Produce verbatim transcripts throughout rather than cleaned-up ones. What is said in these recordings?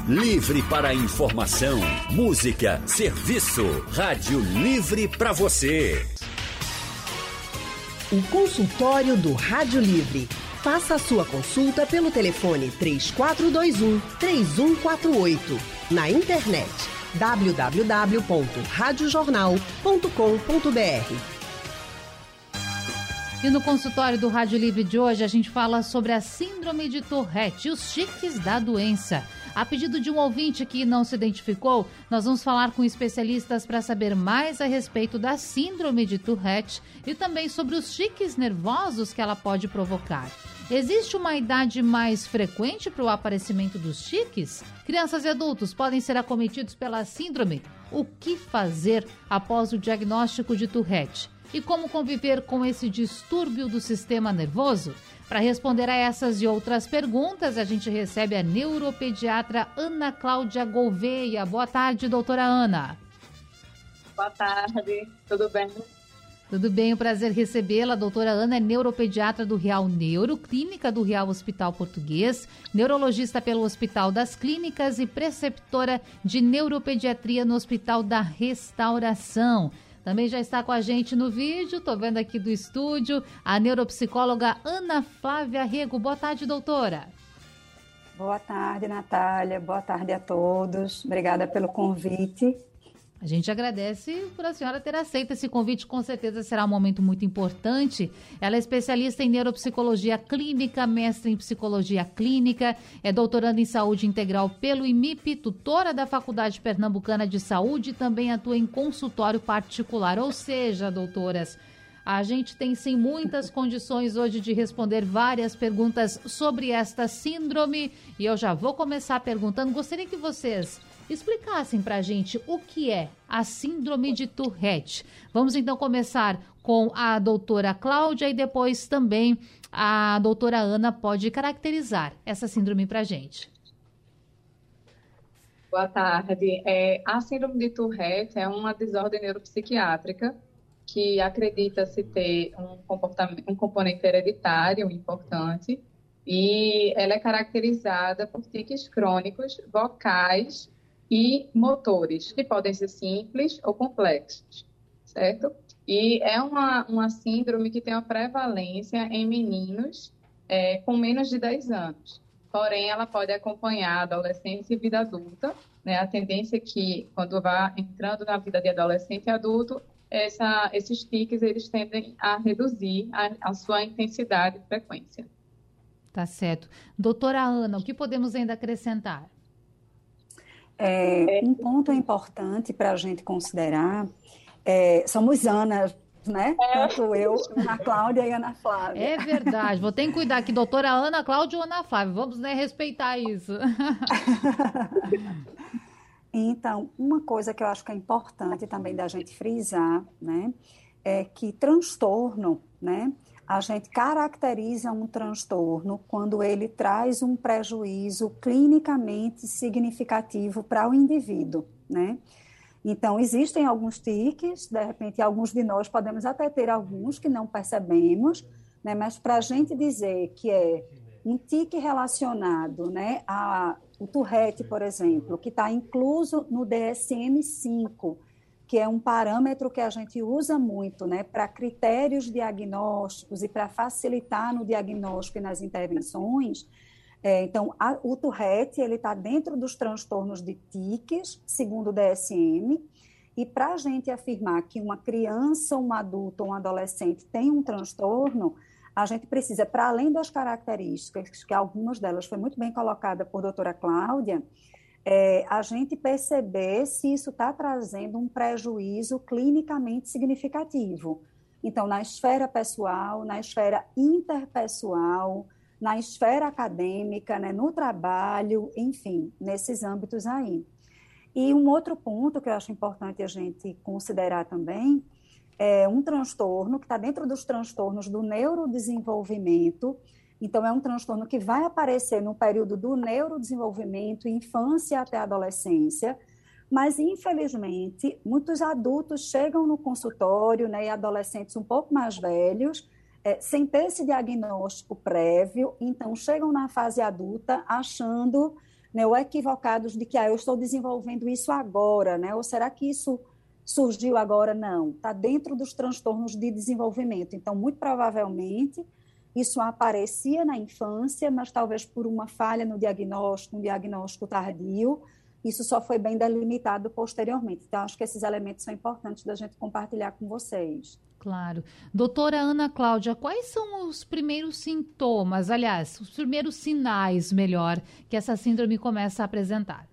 Livre para informação, música, serviço. Rádio Livre para você. O consultório do Rádio Livre. Faça a sua consulta pelo telefone três quatro dois um, três um quatro oito. Na internet w w w ponto rádio jornal ponto com ponto b r. E no consultório do Rádio Livre de hoje a gente fala sobre a síndrome de Tourette e os tiques da doença. A pedido de um ouvinte que não se identificou, nós vamos falar com especialistas para saber mais a respeito da síndrome de Tourette e também sobre os tiques nervosos que ela pode provocar. Existe uma idade mais frequente para o aparecimento dos tiques? Crianças e adultos podem ser acometidos pela síndrome? O que fazer após o diagnóstico de Tourette? E como conviver com esse distúrbio do sistema nervoso? Para responder a essas e outras perguntas, a gente recebe a neuropediatra Ana Cláudia Gouveia. Boa tarde, doutora Ana. Boa tarde, tudo bem? Tudo bem, um prazer recebê-la. A doutora Ana é neuropediatra do Real Neuro, clínica do Real Hospital Português, neurologista pelo Hospital das Clínicas e preceptora de neuropediatria no Hospital da Restauração. Também já está com a gente no vídeo, estou vendo aqui do estúdio, a neuropsicóloga Ana Flávia Rego. Boa tarde, doutora. Boa tarde, Natália. Boa tarde a todos. Obrigada pelo convite. A gente agradece por a senhora ter aceito esse convite, com certeza será um momento muito importante. Ela é especialista em neuropsicologia clínica, mestre em psicologia clínica, é doutoranda em saúde integral pelo I M I P, tutora da Faculdade Pernambucana de Saúde e também atua em consultório particular. Ou seja, doutoras, a gente tem sim muitas condições hoje de responder várias perguntas sobre esta síndrome e eu já vou começar perguntando, gostaria que vocês explicassem para a gente o que é a síndrome de Tourette. Vamos então começar com a doutora Cláudia e depois também a doutora Ana pode caracterizar essa síndrome para a gente. Boa tarde. É, a síndrome de Tourette é uma desordem neuropsiquiátrica que acredita-se ter um, comportamento, um componente hereditário importante e ela é caracterizada por tiques crônicos, vocais e motores, que podem ser simples ou complexos, certo? E é uma, uma síndrome que tem uma prevalência em meninos é, com menos de dez anos. Porém, ela pode acompanhar a adolescência e vida adulta, né? A tendência é que, quando vá entrando na vida de adolescente e adulto, essa, esses tiques, eles tendem a reduzir a, a sua intensidade e frequência. Tá certo. Doutora Ana, o que podemos ainda acrescentar? É, um ponto importante para a gente considerar, é, somos Ana, né? Tanto eu, Ana Cláudia e Ana Flávia. É verdade, vou ter que cuidar aqui, doutora Ana Cláudia ou Ana Flávia, vamos, né, respeitar isso. Então, uma coisa que eu acho que é importante também da gente frisar, né, é que transtorno, né, a gente caracteriza um transtorno quando ele traz um prejuízo clinicamente significativo para o indivíduo, né? Então, existem alguns tiques, de repente, alguns de nós podemos até ter alguns que não percebemos, né? Mas para a gente dizer que é um tique relacionado, né, a o Tourette, por exemplo, que está incluso no D S M cinco, que é um parâmetro que a gente usa muito, né, para critérios diagnósticos e para facilitar no diagnóstico e nas intervenções. É, então, a, o Tourette, ele está dentro dos transtornos de tiques, segundo o D S M, e para a gente afirmar que uma criança, um adulto ou um adolescente tem um transtorno, a gente precisa, para além das características, que algumas delas foi muito bem colocada por doutora Cláudia, É, a gente perceber se isso está trazendo um prejuízo clinicamente significativo. Então, na esfera pessoal, na esfera interpessoal, na esfera acadêmica, né, no trabalho, enfim, nesses âmbitos aí. E um outro ponto que eu acho importante a gente considerar também é um transtorno que está dentro dos transtornos do neurodesenvolvimento. Então, é um transtorno que vai aparecer no período do neurodesenvolvimento, infância até adolescência, mas, infelizmente, muitos adultos chegam no consultório, né, e adolescentes um pouco mais velhos, é, sem ter esse diagnóstico prévio, então chegam na fase adulta achando né, ou equivocados de que ah, eu estou desenvolvendo isso agora, né, ou será que isso surgiu agora? Não, está dentro dos transtornos de desenvolvimento. Então, muito provavelmente, isso aparecia na infância, mas talvez por uma falha no diagnóstico, um diagnóstico tardio, isso só foi bem delimitado posteriormente. Então, acho que esses elementos são importantes da gente compartilhar com vocês. Claro. Doutora Ana Cláudia, quais são os primeiros sintomas, aliás, os primeiros sinais, melhor, que essa síndrome começa a apresentar?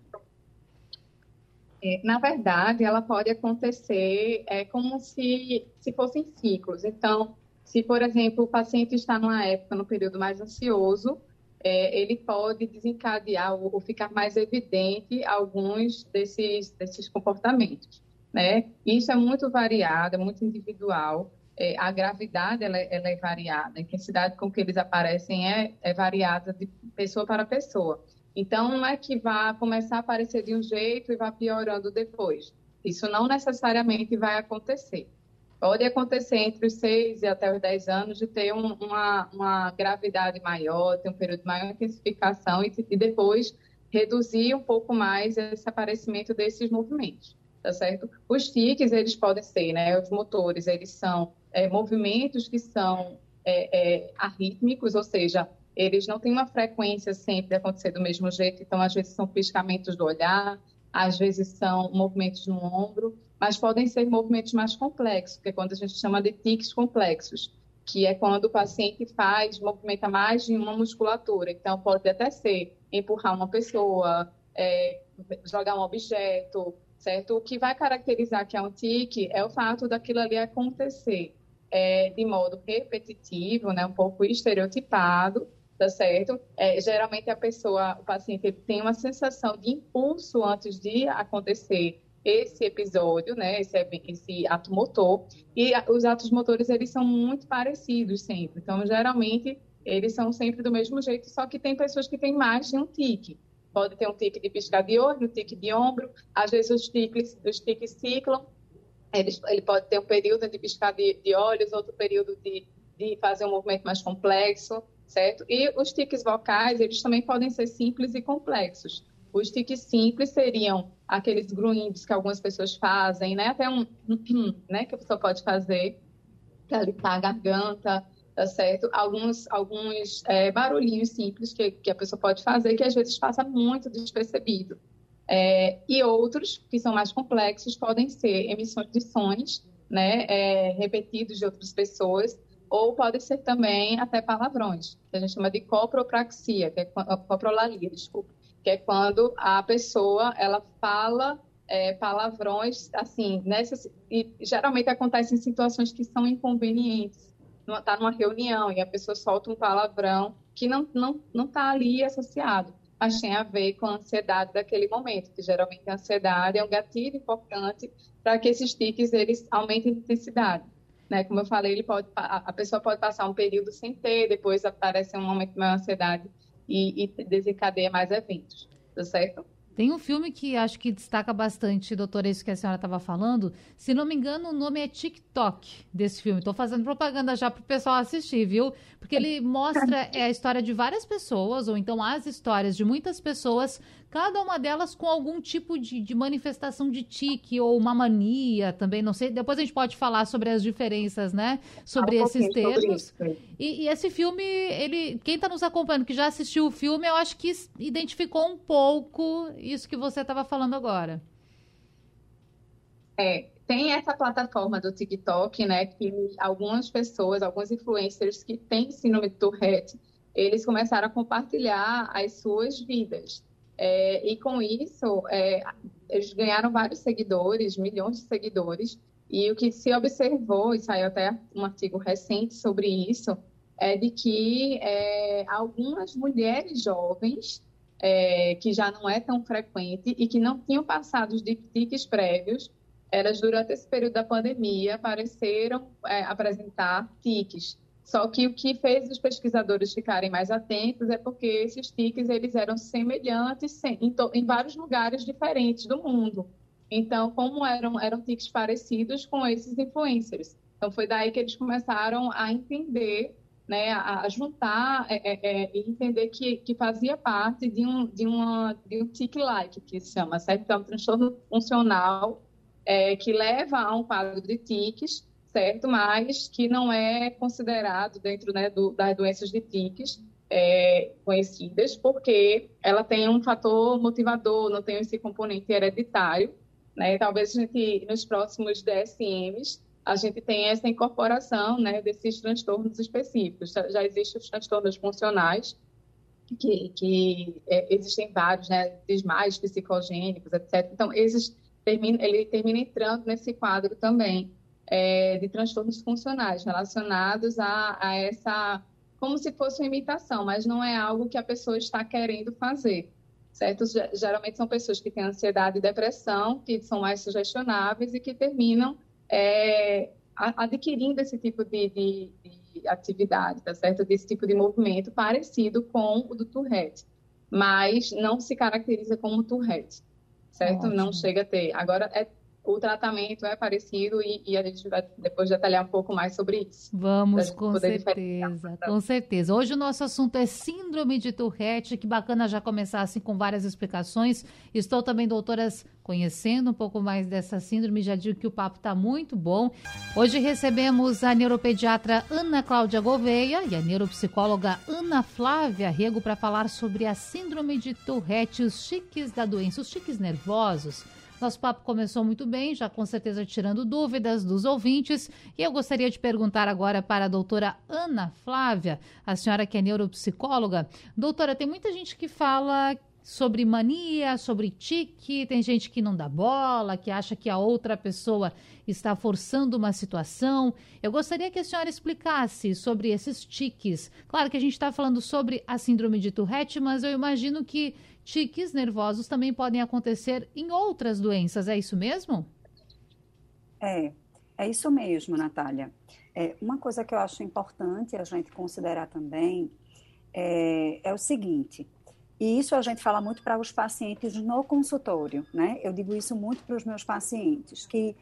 Na verdade, ela pode acontecer é, como se, se fossem ciclos. Então, se, por exemplo, o paciente está numa época, no período mais ansioso, é, ele pode desencadear ou, ou ficar mais evidente alguns desses, desses comportamentos, né? Isso é muito variado, é muito individual. É, a gravidade ela, ela é variada, a intensidade com que eles aparecem é, é variada de pessoa para pessoa. Então, não é que vá começar a aparecer de um jeito e vá piorando depois. Isso não necessariamente vai acontecer. Pode acontecer entre os seis e até os dez anos de ter um, uma, uma gravidade maior, ter um período de maior intensificação e, e depois reduzir um pouco mais esse aparecimento desses movimentos, tá certo? Os tiques, eles podem ser, né? Os motores, eles são é, movimentos que são é, é, arrítmicos, ou seja, eles não têm uma frequência sempre de acontecer do mesmo jeito, então às vezes são piscamentos do olhar, às vezes são movimentos no ombro, mas podem ser movimentos mais complexos, que é quando a gente chama de tiques complexos, que é quando o paciente faz, movimenta mais de uma musculatura. Então pode até ser empurrar uma pessoa, é, jogar um objeto, certo? O que vai caracterizar que é um tique é o fato daquilo ali acontecer é, de modo repetitivo, né, um pouco estereotipado, tá certo? É, geralmente a pessoa, o paciente, ele tem uma sensação de impulso antes de acontecer esse episódio, né, esse, esse ato motor, e os atos motores, eles são muito parecidos sempre. Então, geralmente, eles são sempre do mesmo jeito, só que tem pessoas que têm mais de um tique. Pode ter um tique de piscar de olho, um tique de ombro, às vezes os tiques, os tiques ciclam, ele, ele pode ter um período de piscar de, de olhos, outro período de, de fazer um movimento mais complexo, certo? E os tiques vocais, eles também podem ser simples e complexos. Os tiques simples seriam aqueles grunhidos que algumas pessoas fazem, né? Até um, um né? Que a pessoa pode fazer para limpar a garganta, tá certo? Alguns, alguns é, barulhinhos simples que, que a pessoa pode fazer, que às vezes passa muito despercebido. É, e outros, que são mais complexos, podem ser emissões de sons, né? É, repetidos de outras pessoas, ou pode ser também até palavrões, que a gente chama de copropraxia, que é coprolalia, desculpa, que é quando a pessoa, ela fala é, palavrões, assim, nessas, e geralmente acontece em situações que são inconvenientes. Está numa reunião e a pessoa solta um palavrão que não não não está ali associado, mas tem a ver com a ansiedade daquele momento, que geralmente a ansiedade é um gatilho importante para que esses tiques, eles aumentem a intensidade. Né? Como eu falei, ele pode, a pessoa pode passar um período sem ter, depois aparece um momento de maior ansiedade e, e desencadeia mais eventos, tá certo? Tem um filme que acho que destaca bastante, doutora, isso que a senhora estava falando. Se não me engano, o nome é TikTok desse filme. Estou fazendo propaganda já para o pessoal assistir, viu? Porque ele mostra é, a história de várias pessoas, ou então as histórias de muitas pessoas, cada uma delas com algum tipo de, de manifestação de tique ou uma mania também, não sei. Depois a gente pode falar sobre as diferenças, né? Sobre um esses termos. Sobre e, e esse filme, ele, quem está nos acompanhando, que já assistiu o filme, eu acho que identificou um pouco isso que você estava falando agora. É, tem essa plataforma do TikTok, né, que algumas pessoas, alguns influencers que têm síndrome de Tourette, eles começaram a compartilhar as suas vidas. É, e com isso, é, eles ganharam vários seguidores, milhões de seguidores, e o que se observou, e saiu até um artigo recente sobre isso, é de que é, algumas mulheres jovens, É, que já não é tão frequente e que não tinham passados de tiques prévios, elas durante esse período da pandemia pareceram é, apresentar tiques. Só que o que fez os pesquisadores ficarem mais atentos é porque esses tiques eles eram semelhantes em, em vários lugares diferentes do mundo. Então, como eram, eram tiques parecidos com esses influencers. Então, foi daí que eles começaram a entender, né, a, a juntar é, é, e entender que, que fazia parte de um, de uma, de um tic-like, que se chama, certo? Então, é um transtorno funcional é, que leva a um quadro de tiques, certo? Mas que não é considerado dentro, né, do, das doenças de tiques é, conhecidas, porque ela tem um fator motivador, não tem esse componente hereditário, né? Talvez a gente, nos próximos D S Ms, a gente tem essa incorporação, né, desses transtornos específicos. Já, já existem os transtornos funcionais, que, que é, existem vários, né, desmaios psicogênicos, etcétera. Então, esses termina, ele termina entrando nesse quadro também é, de transtornos funcionais relacionados a, a essa, como se fosse uma imitação, mas não é algo que a pessoa está querendo fazer, certo? Geralmente são pessoas que têm ansiedade e depressão, que são mais sugestionáveis e que terminam É, adquirindo esse tipo de, de, de atividade, tá certo? Desse tipo de movimento parecido com o do Tourette, mas não se caracteriza como Tourette, certo? Ótimo. Não chega a ter. Agora, é, o tratamento é parecido e, e a gente vai depois detalhar um pouco mais sobre isso. Vamos, com certeza, com certeza. Hoje o nosso assunto é síndrome de Tourette, que bacana já começar assim com várias explicações. Estou também, doutoras, conhecendo um pouco mais dessa síndrome, já digo que o papo está muito bom. Hoje recebemos a neuropediatra Ana Cláudia Gouveia e a neuropsicóloga Ana Flávia Rego para falar sobre a síndrome de Tourette, os tiques da doença, os tiques nervosos. Nosso papo começou muito bem, já com certeza tirando dúvidas dos ouvintes. E eu gostaria de perguntar agora para a doutora Ana Flávia, a senhora que é neuropsicóloga. Doutora, tem muita gente que fala sobre mania, sobre tique, tem gente que não dá bola, que acha que a outra pessoa está forçando uma situação. Eu gostaria que a senhora explicasse sobre esses tiques. Claro que a gente está falando sobre a síndrome de Tourette, mas eu imagino que tiques nervosos também podem acontecer em outras doenças, é isso mesmo? É, é isso mesmo, Natália. É, uma coisa que eu acho importante a gente considerar também é, é o seguinte, e isso a gente fala muito para os pacientes no consultório, né? Eu digo isso muito para os meus pacientes, que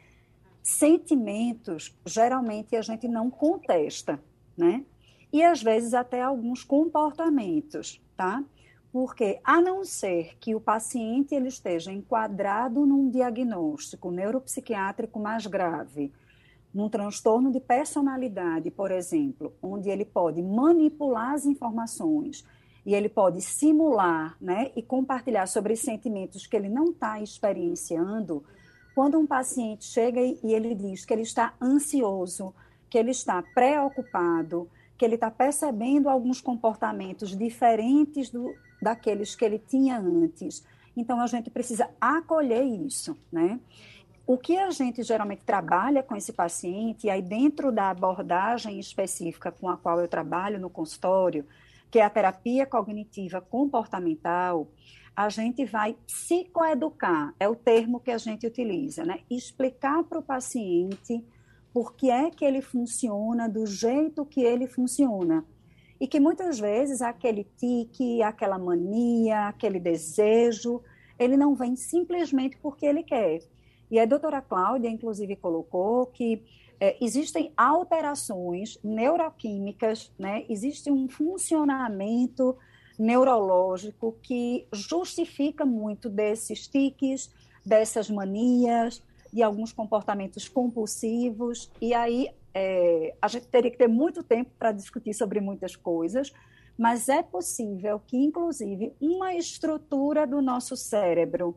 sentimentos, geralmente, a gente não contesta, né? E, às vezes, até alguns comportamentos, tá? Porque, a não ser que o paciente ele esteja enquadrado num diagnóstico neuropsiquiátrico mais grave, num transtorno de personalidade, por exemplo, onde ele pode manipular as informações e ele pode simular, né, e compartilhar sobre sentimentos que ele não está experienciando, quando um paciente chega e ele diz que ele está ansioso, que ele está preocupado, que ele está percebendo alguns comportamentos diferentes do, daqueles que ele tinha antes. Então, a gente precisa acolher isso, né? O que a gente geralmente trabalha com esse paciente, e aí dentro da abordagem específica com a qual eu trabalho no consultório, que é a terapia cognitiva comportamental, a gente vai psicoeducar, é o termo que a gente utiliza, né? Explicar para o paciente por que é que ele funciona do jeito que ele funciona. E que muitas vezes aquele tique, aquela mania, aquele desejo, ele não vem simplesmente porque ele quer. E a doutora Cláudia, inclusive, colocou que é, existem alterações neuroquímicas, né? Existe um funcionamento neurológico que justifica muito desses tiques, dessas manias, de alguns comportamentos compulsivos, e aí é, a gente teria que ter muito tempo para discutir sobre muitas coisas, mas é possível que, inclusive, uma estrutura do nosso cérebro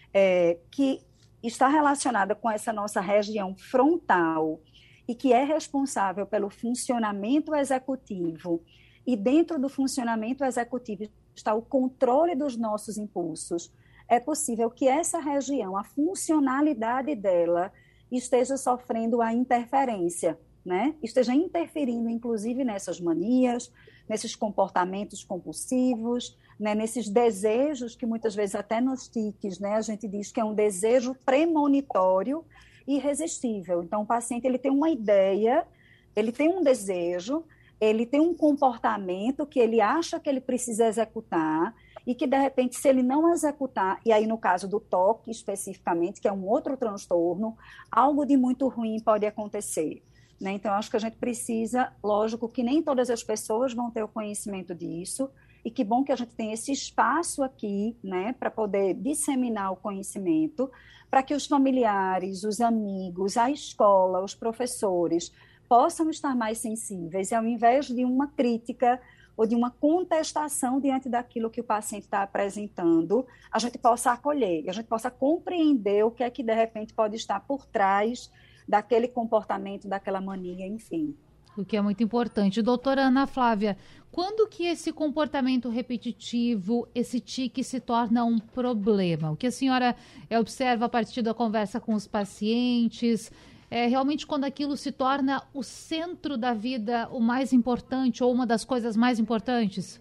é, que está relacionada com essa nossa região frontal e que é responsável pelo funcionamento executivo, e dentro do funcionamento executivo está o controle dos nossos impulsos, é possível que essa região, a funcionalidade dela, esteja sofrendo a interferência, né? Esteja interferindo, inclusive, nessas manias, nesses comportamentos compulsivos, né? Nesses desejos que muitas vezes até nos tiques, né? A gente diz que é um desejo premonitório e irresistível. Então, o paciente ele tem uma ideia, ele tem um desejo, ele tem um comportamento que ele acha que ele precisa executar e que, de repente, se ele não executar, e aí no caso do toque especificamente, que é um outro transtorno, algo de muito ruim pode acontecer. né? Então, acho que a gente precisa, lógico que nem todas as pessoas vão ter o conhecimento disso, e que bom que a gente tem esse espaço aqui, né, para poder disseminar o conhecimento, para que os familiares, os amigos, a escola, os professores possam estar mais sensíveis, e ao invés de uma crítica ou de uma contestação diante daquilo que o paciente está apresentando, a gente possa acolher, a gente possa compreender o que é que, de repente, pode estar por trás daquele comportamento, daquela mania, enfim. O que é muito importante. Doutora Ana Flávia, quando que esse comportamento repetitivo, esse tique se torna um problema? O que a senhora observa a partir da conversa com os pacientes? É realmente quando aquilo se torna o centro da vida, o mais importante ou uma das coisas mais importantes?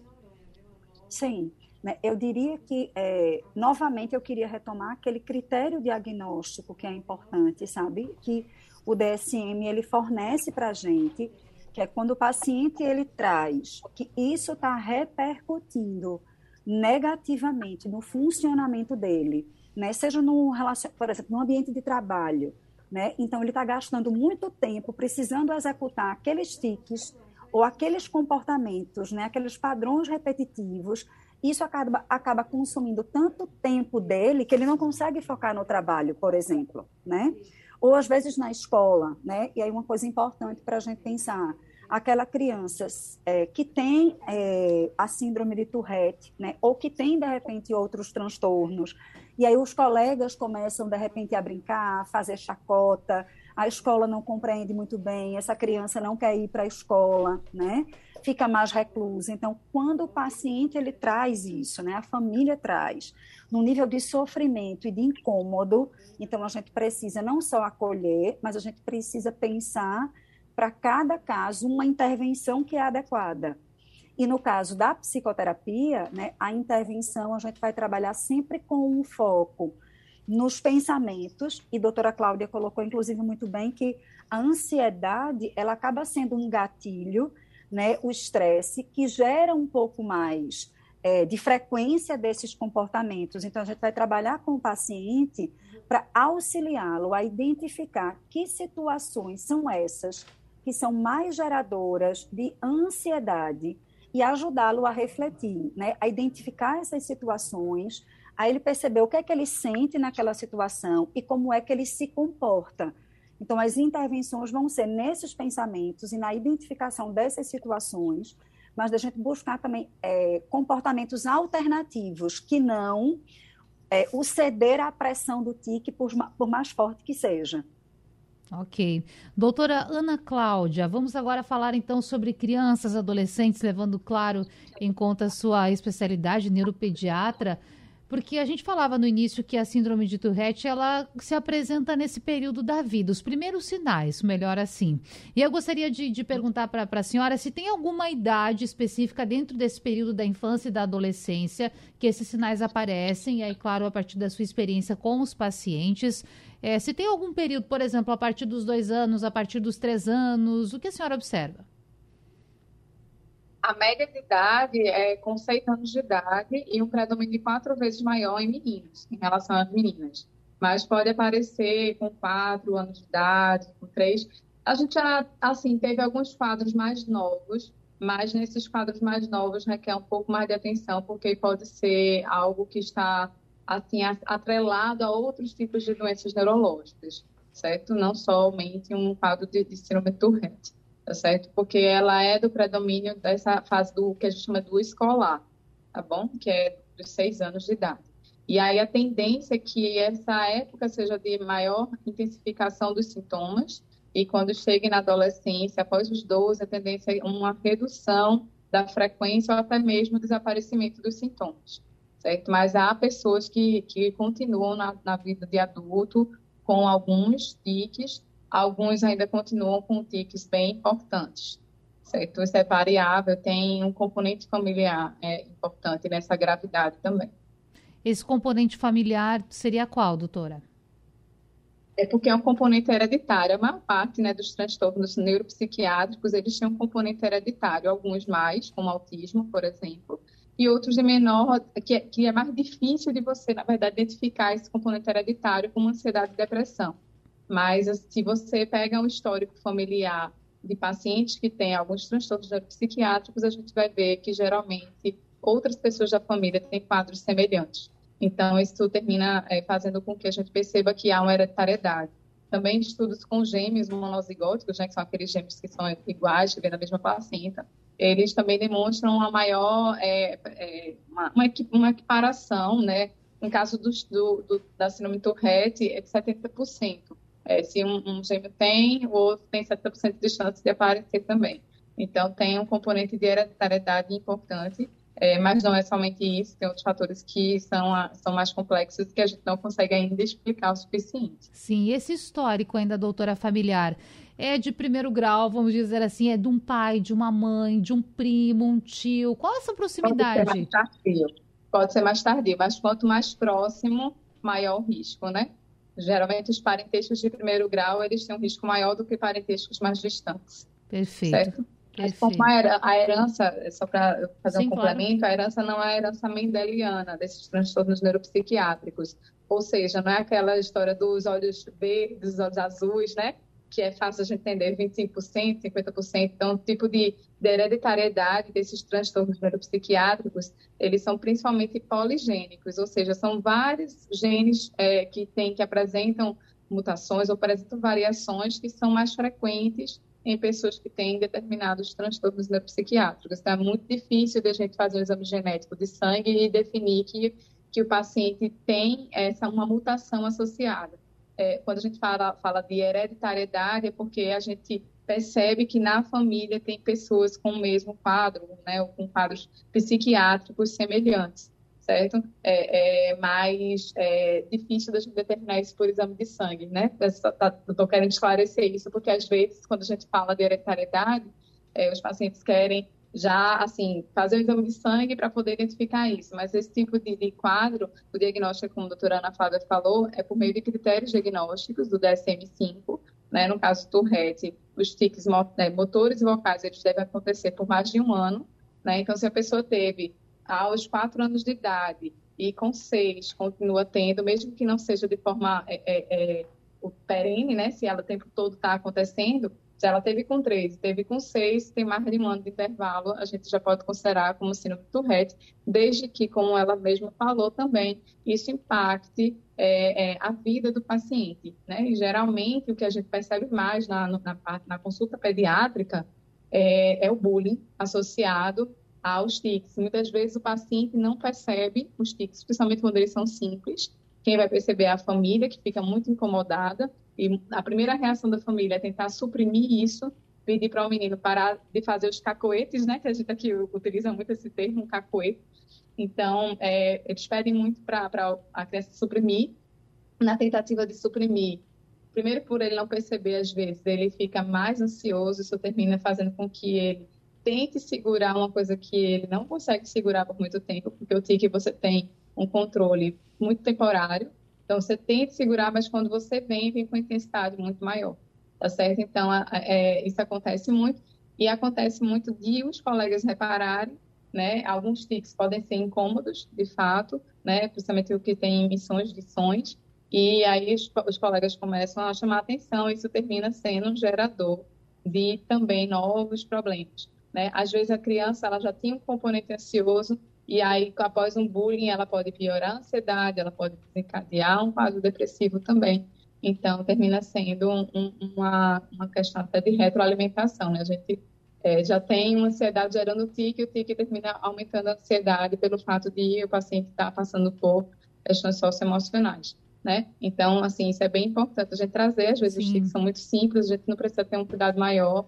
Sim, né? Eu diria que, é, novamente, eu queria retomar aquele critério diagnóstico que é importante, sabe? Que o D S M ele fornece para a gente, que é quando o paciente ele traz que isso está repercutindo negativamente no funcionamento dele, né? Seja no relacion... por exemplo, no ambiente de trabalho, né? Então ele está gastando muito tempo precisando executar aqueles tiques ou aqueles comportamentos, né? Aqueles padrões repetitivos. Isso acaba, acaba consumindo tanto tempo dele que ele não consegue focar no trabalho, por exemplo, né? Ou às vezes na escola, né? E aí uma coisa importante para a gente pensar, aquela criança é, que tem é, a síndrome de Tourette, né? Ou que tem, de repente, outros transtornos, e aí os colegas começam, de repente, a brincar, a fazer chacota, a escola não compreende muito bem, essa criança não quer ir para a escola, né? Fica mais reclusa. Então, quando o paciente ele traz isso, né? A família traz, no nível de sofrimento e de incômodo, então a gente precisa não só acolher, mas a gente precisa pensar para cada caso uma intervenção que é adequada. E no caso da psicoterapia, né, a intervenção a gente vai trabalhar sempre com um foco nos pensamentos, e a doutora Cláudia colocou inclusive muito bem que a ansiedade ela acaba sendo um gatilho, né, o estresse, que gera um pouco mais é, de frequência desses comportamentos. Então, a gente vai trabalhar com o paciente para auxiliá-lo a identificar que situações são essas que são mais geradoras de ansiedade e ajudá-lo a refletir, né, a identificar essas situações, a ele perceber o que é que ele sente naquela situação e como é que ele se comporta. Então, as intervenções vão ser nesses pensamentos e na identificação dessas situações, mas da gente buscar também é, comportamentos alternativos, que não é, o ceder à pressão do tique, por, por mais forte que seja. Ok. Doutora Ana Cláudia, vamos agora falar então sobre crianças, adolescentes, levando, claro, em conta a sua especialidade, neuropediatra, porque a gente falava no início que a síndrome de Tourette, ela se apresenta nesse período da vida, os primeiros sinais, melhor assim. E eu gostaria de, de perguntar para a senhora se tem alguma idade específica dentro desse período da infância e da adolescência que esses sinais aparecem, e aí, claro, a partir da sua experiência com os pacientes, é, se tem algum período, por exemplo, a partir dos dois anos, a partir dos três anos, o que a senhora observa? A média de idade é com seis anos de idade e um predomínio quatro vezes maior em meninos, em relação às meninas. Mas pode aparecer com quatro anos de idade, com três. A gente já, assim, teve alguns quadros mais novos, mas nesses quadros mais novos requer um pouco mais de atenção, porque pode ser algo que está, assim, atrelado a outros tipos de doenças neurológicas, certo? Não somente um quadro de, de síndrome de Tourette. Tá certo? Porque ela é do predomínio dessa fase do que a gente chama do escolar, tá bom? Que é dos seis anos de idade. E aí a tendência é que essa época seja de maior intensificação dos sintomas, e quando chegue na adolescência, após os doze, a tendência é uma redução da frequência ou até mesmo o desaparecimento dos sintomas, certo? Mas há pessoas que, que continuam na, na vida de adulto com alguns tiques. Alguns ainda continuam com tiques bem importantes, certo? Isso é variável, tem um componente familiar é, importante nessa gravidade também. Esse componente familiar seria qual, doutora? É porque é um componente hereditário. A maior parte, né, dos transtornos neuropsiquiátricos, eles têm um componente hereditário, alguns mais, como autismo, por exemplo, e outros de menor, que é, que é mais difícil de você, na verdade, identificar esse componente hereditário como ansiedade e depressão. Mas se você pega um histórico familiar de pacientes que têm alguns transtornos neuropsiquiátricos, a gente vai ver que, geralmente, outras pessoas da família têm quadros semelhantes. Então, isso termina é, fazendo com que a gente perceba que há uma hereditariedade. Também estudos com gêmeos monozigóticos, né, que são aqueles gêmeos que são iguais, que vêm da mesma placenta, eles também demonstram uma maior, é, é, uma, uma equiparação, né? No caso do, do, do, da síndrome de Tourette, é de setenta por cento. É, se um, um gêmeo tem, o outro tem setenta por cento de chance de aparecer também. Então, tem um componente de hereditariedade importante, é, mas não é somente isso, tem outros fatores que são, a, são mais complexos que a gente não consegue ainda explicar o suficiente. Sim, esse histórico ainda, doutora, familiar, é de primeiro grau, vamos dizer assim, é de um pai, de uma mãe, de um primo, um tio, qual é essa proximidade? Pode ser mais tardio, pode ser mais tardio, mas quanto mais próximo, maior o risco, né? Geralmente, os parentescos de primeiro grau, eles têm um risco maior do que parentescos mais distantes. Perfeito. Certo? Mas como a herança, só para fazer Sim, um complemento, claro. A herança não é a herança mendeliana desses transtornos neuropsiquiátricos. Ou seja, não é aquela história dos olhos verdes, dos olhos azuis, né? Que é fácil a gente entender, vinte e cinco por cento, cinquenta por cento. Então, o tipo de, de hereditariedade desses transtornos neuropsiquiátricos, eles são principalmente poligênicos, ou seja, são vários genes é, que, tem, que apresentam mutações ou apresentam variações que são mais frequentes em pessoas que têm determinados transtornos neuropsiquiátricos. Então, é muito difícil de a gente fazer um exame genético de sangue e definir que, que o paciente tem essa, uma mutação associada. É, quando a gente fala, fala de hereditariedade, é porque a gente percebe que na família tem pessoas com o mesmo quadro, né, ou com quadros psiquiátricos semelhantes, certo? É, é mais é, difícil da gente determinar isso por exame de sangue, né? Eu estou querendo esclarecer isso, porque às vezes, quando a gente fala de hereditariedade, é, os pacientes querem já, assim, fazer o exame de sangue para poder identificar isso. Mas esse tipo de, de quadro, o diagnóstico, como a doutora Ana Flávia falou, é por meio de critérios diagnósticos do D S M cinco, né? No caso do Tourette, os tiques motores e vocais, eles devem acontecer por mais de um ano, né? Então, se a pessoa teve aos quatro anos de idade e com seis continua tendo, mesmo que não seja de forma é, é, é, perene, né? Se ela o tempo todo está acontecendo, se ela teve com três, teve com seis, tem mais de um ano de intervalo, a gente já pode considerar como síndrome de Tourette, desde que, como ela mesma falou também, isso impacte é, é, a vida do paciente, né? E geralmente o que a gente percebe mais na, na, na consulta pediátrica é, é o bullying associado aos tiques. Muitas vezes o paciente não percebe os tiques, principalmente quando eles são simples. Quem vai perceber é a família, que fica muito incomodada. E a primeira reação da família é tentar suprimir isso, pedir para o menino parar de fazer os cacoetes, né? Que a gente aqui utiliza muito esse termo, um cacoete. Então, é, eles pedem muito para a criança suprimir. Na tentativa de suprimir, primeiro por ele não perceber, às vezes, ele fica mais ansioso, isso termina fazendo com que ele tente segurar uma coisa que ele não consegue segurar por muito tempo, porque o tique você tem um controle muito temporário, então você tenta segurar, mas quando você vem, vem com intensidade muito maior, tá certo? Então, é, isso acontece muito, e acontece muito de os colegas repararem, né? Alguns tiques podem ser incômodos, de fato, né? Principalmente o que tem emissões de sons, e aí os, os colegas começam a chamar a atenção, e isso termina sendo um gerador de também novos problemas. Né? Às vezes a criança ela já tinha um componente ansioso e aí após um bullying ela pode piorar a ansiedade, ela pode desencadear um quadro depressivo também. Então termina sendo um, um, uma, uma questão até de retroalimentação. Né? A gente é, já tem uma ansiedade gerando tique e o tique termina aumentando a ansiedade pelo fato de o paciente estar passando por questões socioemocionais. Né? Então, assim, isso é bem importante a gente trazer. Às vezes Sim. os tiques são muito simples, a gente não precisa ter um cuidado maior,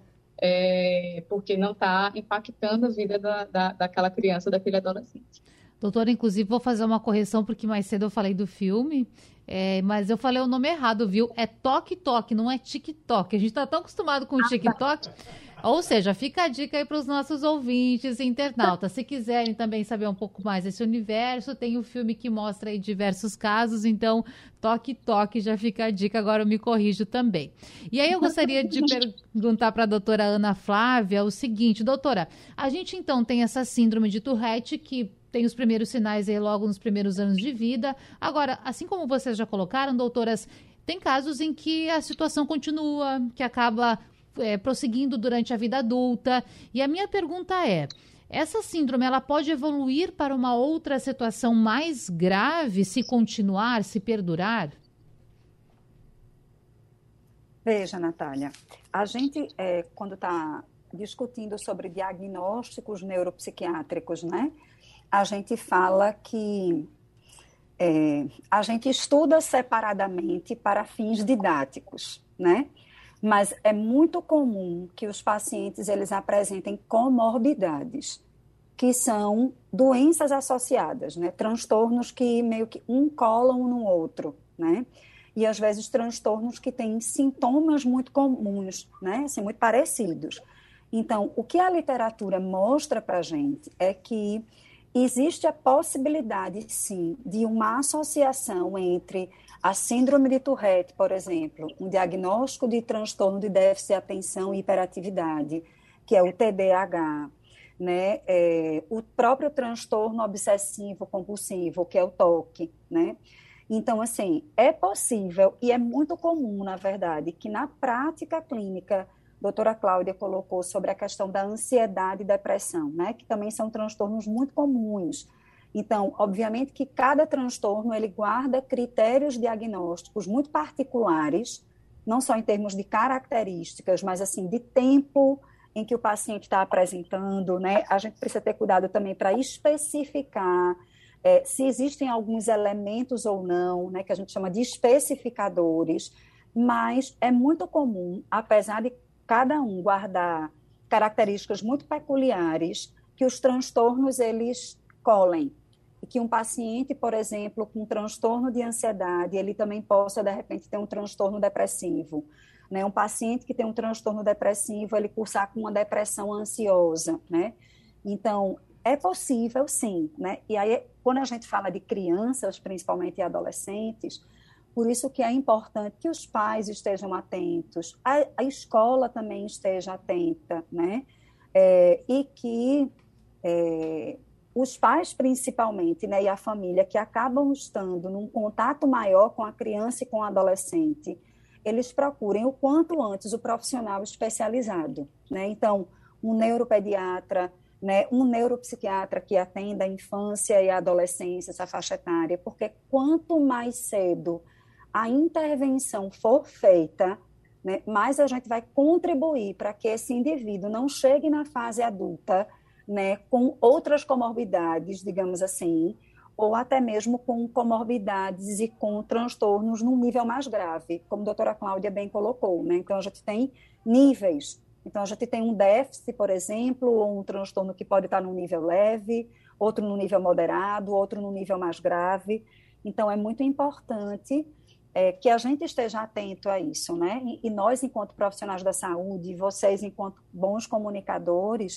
É, porque não está impactando a vida da, da, daquela criança, daquele adolescente. Doutora, inclusive vou fazer uma correção, porque mais cedo eu falei do filme, é, mas eu falei o nome errado, viu? É Toque Toque, não é TikTok. A gente está tão acostumado com o TikTok. Ou seja, fica a dica aí para os nossos ouvintes e internautas. Se quiserem também saber um pouco mais desse universo, tem o filme que mostra aí diversos casos, então Toque Toque, já fica a dica, agora eu me corrijo também. E aí eu gostaria de perguntar para a doutora Ana Flávia o seguinte, doutora, a gente então tem essa síndrome de Tourette que tem os primeiros sinais aí logo nos primeiros anos de vida. Agora, assim como vocês já colocaram, doutoras, tem casos em que a situação continua, que acaba é, prosseguindo durante a vida adulta. E a minha pergunta é, essa síndrome ela pode evoluir para uma outra situação mais grave se continuar, se perdurar? Veja, Natália, a gente, é, quando está discutindo sobre diagnósticos neuropsiquiátricos, né, a gente fala que é, a gente estuda separadamente para fins didáticos, né, mas é muito comum que os pacientes eles apresentem comorbidades, que são doenças associadas, né, transtornos que meio que um colam no outro, né, e às vezes transtornos que têm sintomas muito comuns, né, assim, muito parecidos. Então, o que a literatura mostra para a gente é que existe a possibilidade, sim, de uma associação entre a síndrome de Tourette, por exemplo, um diagnóstico de transtorno de déficit de atenção e hiperatividade, que é o T D A H, né, é, o próprio transtorno obsessivo-compulsivo, que é o T O C, né. Então, assim, é possível e é muito comum, na verdade, que na prática clínica, a doutora Cláudia colocou sobre a questão da ansiedade e depressão, né, que também são transtornos muito comuns. Então, obviamente que cada transtorno, ele guarda critérios diagnósticos muito particulares, não só em termos de características, mas, assim, de tempo em que o paciente está apresentando, né, a gente precisa ter cuidado também para especificar É, se existem alguns elementos ou não, né, que a gente chama de especificadores, mas é muito comum, apesar de cada um guardar características muito peculiares, que os transtornos eles colhem. E que um paciente, por exemplo, com um transtorno de ansiedade, ele também possa, de repente, ter um transtorno depressivo. Né? Um paciente que tem um transtorno depressivo, ele cursar com uma depressão ansiosa, né? Então, é possível, sim, né? E aí, quando a gente fala de crianças, principalmente adolescentes, por isso que é importante que os pais estejam atentos, a, a escola também esteja atenta, né? É, e que é, os pais, principalmente, né, e a família, que acabam estando num contato maior com a criança e com o adolescente, eles procurem o quanto antes o profissional especializado, né? Então, um neuropediatra, né, um neuropsiquiatra que atenda a infância e a adolescência, essa faixa etária, porque quanto mais cedo a intervenção for feita, né, mais a gente vai contribuir para que esse indivíduo não chegue na fase adulta, né, com outras comorbidades, digamos assim, ou até mesmo com comorbidades e com transtornos num nível mais grave, como a doutora Cláudia bem colocou, né? Então, a gente tem níveis. Então, a gente tem um déficit, por exemplo, ou um transtorno que pode estar num nível leve, outro no nível moderado, outro no nível mais grave. Então, é muito importante é, que a gente esteja atento a isso, né? E, e nós, enquanto profissionais da saúde, vocês, enquanto bons comunicadores,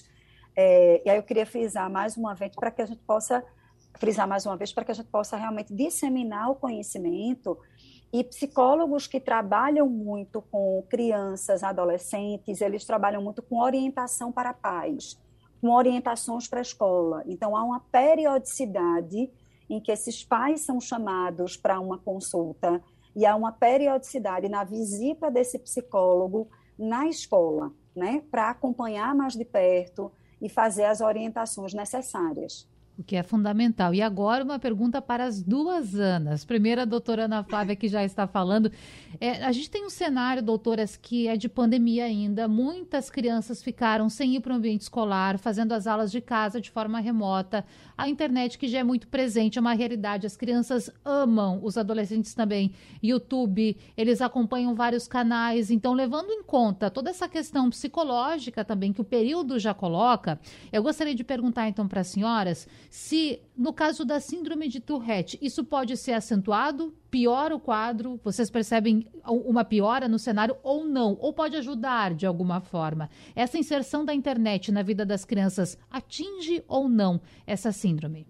é, e aí eu queria frisar mais uma vez para que a gente possa, frisar mais uma vez para que a gente possa realmente disseminar o conhecimento. E psicólogos que trabalham muito com crianças, adolescentes, eles trabalham muito com orientação para pais, com orientações para a escola. Então, há uma periodicidade em que esses pais são chamados para uma consulta e há uma periodicidade na visita desse psicólogo na escola, né, para acompanhar mais de perto e fazer as orientações necessárias. O que é fundamental. E agora uma pergunta para as duas Anas. Primeiro, a doutora Ana Flávia, que já está falando. É, a gente tem um cenário, doutoras, que é de pandemia ainda. Muitas crianças ficaram sem ir para o ambiente escolar, fazendo as aulas de casa de forma remota. A internet, que já é muito presente, é uma realidade. As crianças amam, os adolescentes também, YouTube, eles acompanham vários canais. Então, levando em conta toda essa questão psicológica também, que o período já coloca, eu gostaria de perguntar, então, para as senhoras, se, no caso da síndrome de Tourette, isso pode ser acentuado, piora o quadro, vocês percebem uma piora no cenário ou não, ou pode ajudar de alguma forma. Essa inserção da internet na vida das crianças atinge ou não essa síndrome?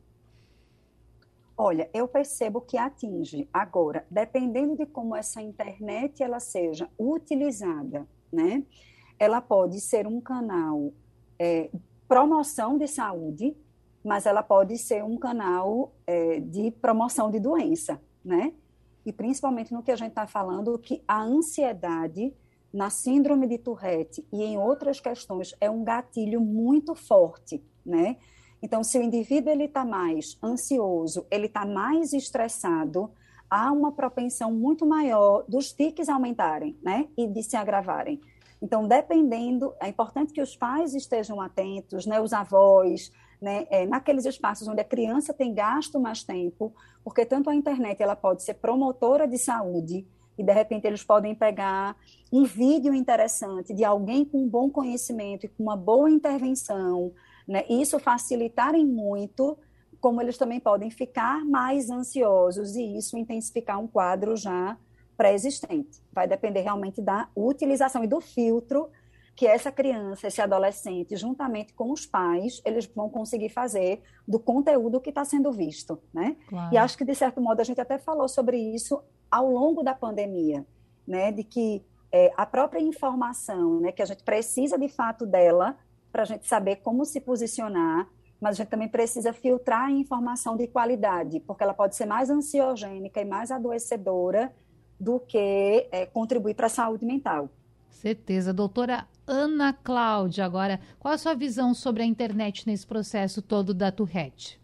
Olha, eu percebo que atinge. Agora, dependendo de como essa internet ela seja utilizada, né, ela pode ser um canal é, promoção de saúde, mas ela pode ser um canal é, de promoção de doença, né? E principalmente no que a gente está falando, que a ansiedade, na síndrome de Tourette e em outras questões, é um gatilho muito forte, né? Então, se o indivíduo ele está mais ansioso, ele está mais estressado, há uma propensão muito maior dos tiques aumentarem, né? E de se agravarem. Então, dependendo, é importante que os pais estejam atentos, né? Os avós, né? É, naqueles espaços onde a criança tem gasto mais tempo, porque tanto a internet ela pode ser promotora de saúde, e, de repente, eles podem pegar um vídeo interessante de alguém com um bom conhecimento e com uma boa intervenção, né? Isso facilitarem muito, como eles também podem ficar mais ansiosos e isso intensificar um quadro já pré-existente. Vai depender realmente da utilização e do filtro que essa criança, esse adolescente, juntamente com os pais, eles vão conseguir fazer do conteúdo que está sendo visto, né? Claro. E acho que, de certo modo, a gente até falou sobre isso ao longo da pandemia, né? De que é, a própria informação, né, que a gente precisa, de fato, dela para a gente saber como se posicionar, mas a gente também precisa filtrar a informação de qualidade, porque ela pode ser mais ansiogênica e mais adoecedora do que é, contribuir para a saúde mental. Certeza. Doutora Ana Cláudia, agora, qual a sua visão sobre a internet nesse processo todo da Tourette?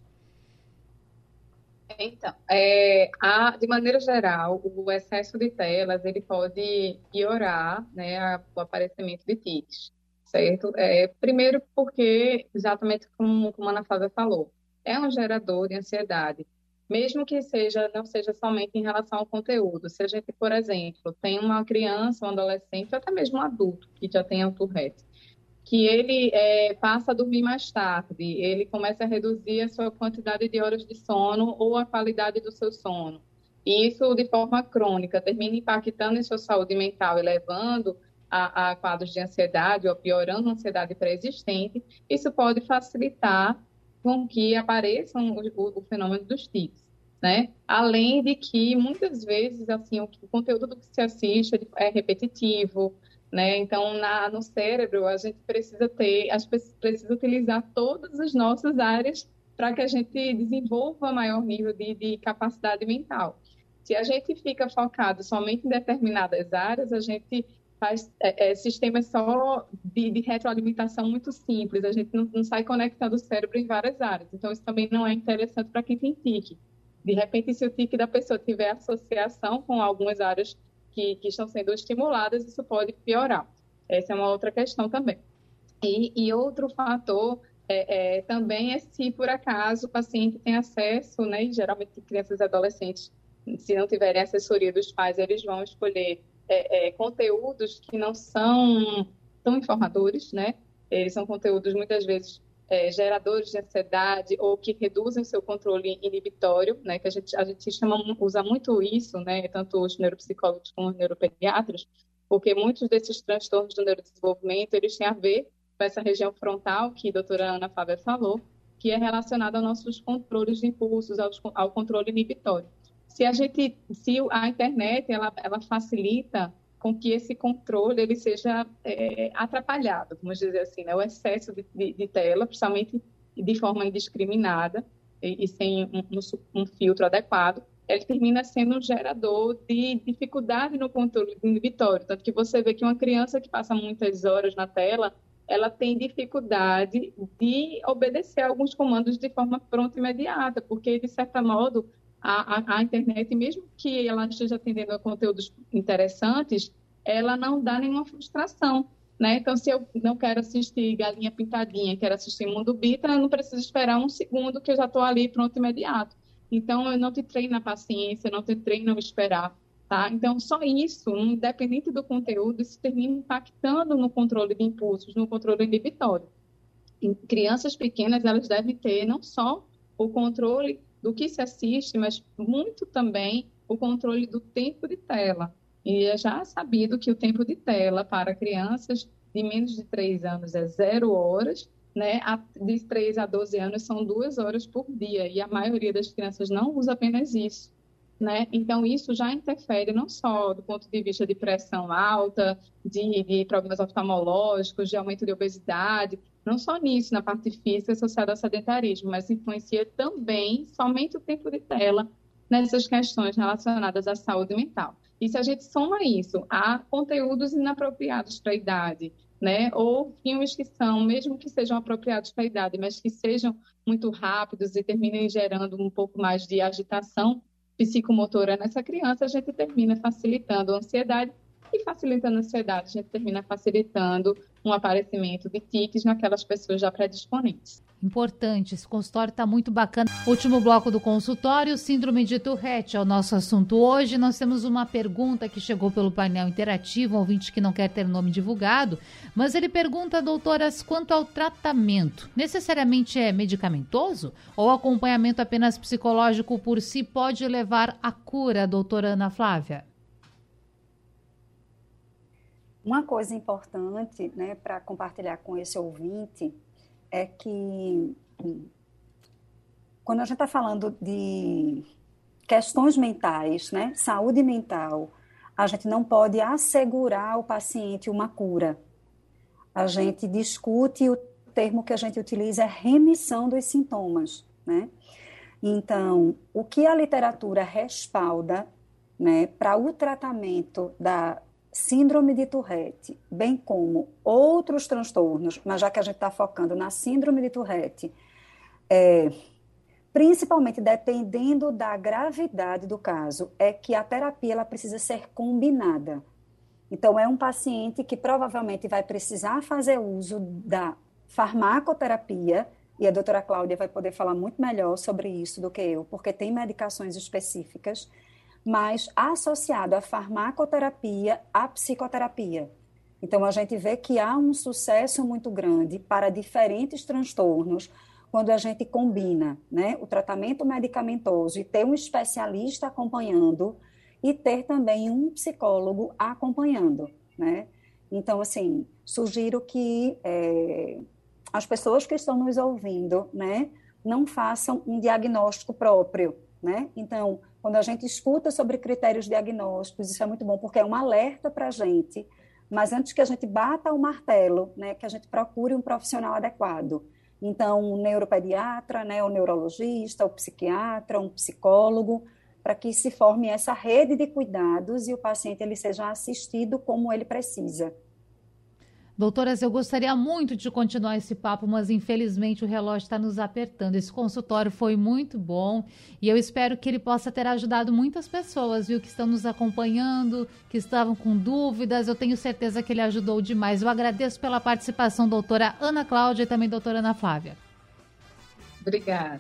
Então, é, a, de maneira geral, o excesso de telas ele pode piorar, né, a, o aparecimento de tiques, certo? É, primeiro porque, exatamente como, como a Ana Flávia falou, é um gerador de ansiedade, mesmo que seja, não seja somente em relação ao conteúdo. Se a gente, por exemplo, tem uma criança, um adolescente, ou até mesmo um adulto que já tem a Tourette, que ele é, passa a dormir mais tarde, ele começa a reduzir a sua quantidade de horas de sono ou a qualidade do seu sono. E isso, de forma crônica, termina impactando em sua saúde mental e levando a, a quadros de ansiedade ou piorando a ansiedade pré-existente. Isso pode facilitar com que apareçam o, o, o fenômeno dos tiques, né? Além de que, muitas vezes, assim, o, o conteúdo do que se assiste é repetitivo, né? Então, na, no cérebro, a gente precisa ter, a gente precisa utilizar todas as nossas áreas para que a gente desenvolva maior nível de, de capacidade mental. Se a gente fica focado somente em determinadas áreas, a gente faz é, é, sistemas só de, de retroalimentação muito simples, a gente não, não sai conectando o cérebro em várias áreas. Então, isso também não é interessante para quem tem tique. De repente, se o tique da pessoa tiver associação com algumas áreas Que, que estão sendo estimuladas, isso pode piorar. Essa é uma outra questão também. E, e outro fator é, é, também é se, por acaso, o paciente tem acesso, né, e geralmente crianças e adolescentes, se não tiverem assessoria dos pais, eles vão escolher é, é, conteúdos que não são tão informadores, né? Eles são conteúdos, muitas vezes, é, geradores de ansiedade ou que reduzem o seu controle inibitório, né, que a gente, a gente chama, usa muito isso, né, tanto os neuropsicólogos como os neuropediatras, porque muitos desses transtornos do neurodesenvolvimento, eles têm a ver com essa região frontal que a doutora Ana Flávia falou, que é relacionada aos nossos controles de impulsos, ao, ao controle inibitório. Se a gente, se a internet, ela, ela facilita com que esse controle ele seja é, atrapalhado, vamos dizer assim, né? O excesso de, de, de tela, principalmente de forma indiscriminada e, e sem um, um, um filtro adequado, ele termina sendo um gerador de dificuldade no controle inibitório. Tanto que você vê que uma criança que passa muitas horas na tela, ela tem dificuldade de obedecer a alguns comandos de forma pronta e imediata, porque, de certo modo, A, a, a internet, mesmo que ela esteja atendendo a conteúdos interessantes, ela não dá nenhuma frustração, né? Então, se eu não quero assistir Galinha Pintadinha, quero assistir Mundo Bita, eu não preciso esperar um segundo que eu já estou ali pronto imediato. Então, eu não te treino na paciência, eu não te treino a esperar, tá? Então, só isso, independente do conteúdo, isso termina impactando no controle de impulsos, no controle inibitório. Em crianças pequenas, elas devem ter não só o controle do que se assiste, mas muito também o controle do tempo de tela. E é já sabido que o tempo de tela para crianças de menos de três anos é zero horas, né? De três a doze anos são duas horas por dia, e a maioria das crianças não usa apenas isso, né? Então, isso já interfere não só do ponto de vista de pressão alta, de, de problemas oftalmológicos, de aumento de obesidade, não só nisso, na parte física associada ao sedentarismo, mas influencia também somente o tempo de tela nessas questões relacionadas à saúde mental. E se a gente soma isso a conteúdos inapropriados para a idade, né, ou filmes que são, mesmo que sejam apropriados para a idade, mas que sejam muito rápidos e terminem gerando um pouco mais de agitação psicomotora nessa criança, a gente termina facilitando a ansiedade, e facilitando a ansiedade, a gente termina facilitando um aparecimento de tiques naquelas pessoas já predisponentes. Importante, esse consultório está muito bacana. Último bloco do consultório, síndrome de Tourette é o nosso assunto hoje. Nós temos uma pergunta que chegou pelo painel interativo, um ouvinte que não quer ter nome divulgado, mas ele pergunta, doutoras, quanto ao tratamento, necessariamente é medicamentoso ou acompanhamento apenas psicológico por si pode levar à cura, doutora Ana Flávia? Uma coisa importante, né, para compartilhar com esse ouvinte é que quando a gente está falando de questões mentais, né, saúde mental, a gente não pode assegurar ao paciente uma cura. A gente discute, o termo que a gente utiliza é remissão dos sintomas, né? Então, o que a literatura respalda, né, para o tratamento da síndrome de Tourette, bem como outros transtornos, mas já que a gente está focando na síndrome de Tourette, é, principalmente dependendo da gravidade do caso, é que a terapia ela precisa ser combinada. Então, é um paciente que provavelmente vai precisar fazer uso da farmacoterapia, e a doutora Cláudia vai poder falar muito melhor sobre isso do que eu, porque tem medicações específicas, mas associado à farmacoterapia, à psicoterapia. Então, a gente vê que há um sucesso muito grande para diferentes transtornos quando a gente combina, né, o tratamento medicamentoso e ter um especialista acompanhando e ter também um psicólogo acompanhando, né? Então, assim, sugiro que é, as pessoas que estão nos ouvindo, né, não façam um diagnóstico próprio, né? Então, quando a gente escuta sobre critérios diagnósticos, isso é muito bom, porque é um alerta para a gente, mas antes que a gente bata o martelo, né, que a gente procure um profissional adequado. Então, um neuropediatra, né, o neurologista, o psiquiatra, um psicólogo, para que se forme essa rede de cuidados e o paciente ele seja assistido como ele precisa. Doutoras, eu gostaria muito de continuar esse papo, mas infelizmente o relógio está nos apertando. Esse consultório foi muito bom e eu espero que ele possa ter ajudado muitas pessoas, viu, que estão nos acompanhando, que estavam com dúvidas. Eu tenho certeza que ele ajudou demais. Eu agradeço pela participação, doutora Ana Cláudia e também doutora Ana Flávia. Obrigada.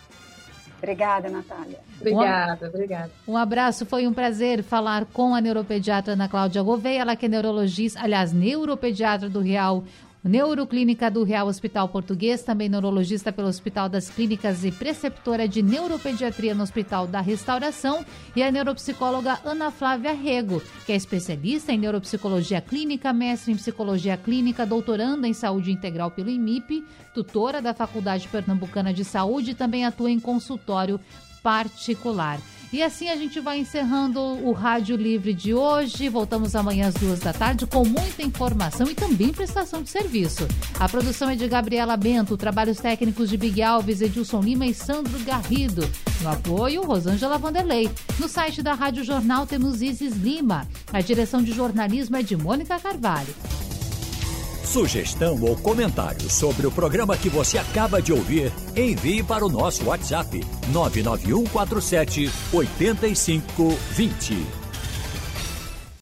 Obrigada, Natália. Obrigada, um, obrigada. Um abraço, foi um prazer falar com a neuropediatra Ana Cláudia Gouveia, ela que é neurologista, aliás, neuropediatra do Real, Neuroclínica do Real Hospital Português, também neurologista pelo Hospital das Clínicas e preceptora de neuropediatria no Hospital da Restauração, e a neuropsicóloga Ana Flávia Rego, que é especialista em neuropsicologia clínica, mestre em psicologia clínica, doutoranda em saúde integral pelo I M I P, tutora da Faculdade Pernambucana de Saúde e também atua em consultório particular. E assim a gente vai encerrando o Rádio Livre de hoje. Voltamos amanhã às duas da tarde com muita informação e também prestação de serviço. A produção é de Gabriela Bento, trabalhos técnicos de Big Alves, Edilson Lima e Sandro Garrido. No apoio, Rosângela Vanderlei. No site da Rádio Jornal temos Isis Lima. A direção de jornalismo é de Mônica Carvalho. Sugestão ou comentário sobre o programa que você acaba de ouvir, envie para o nosso WhatsApp nove nove um quatro sete oito cinco dois zero.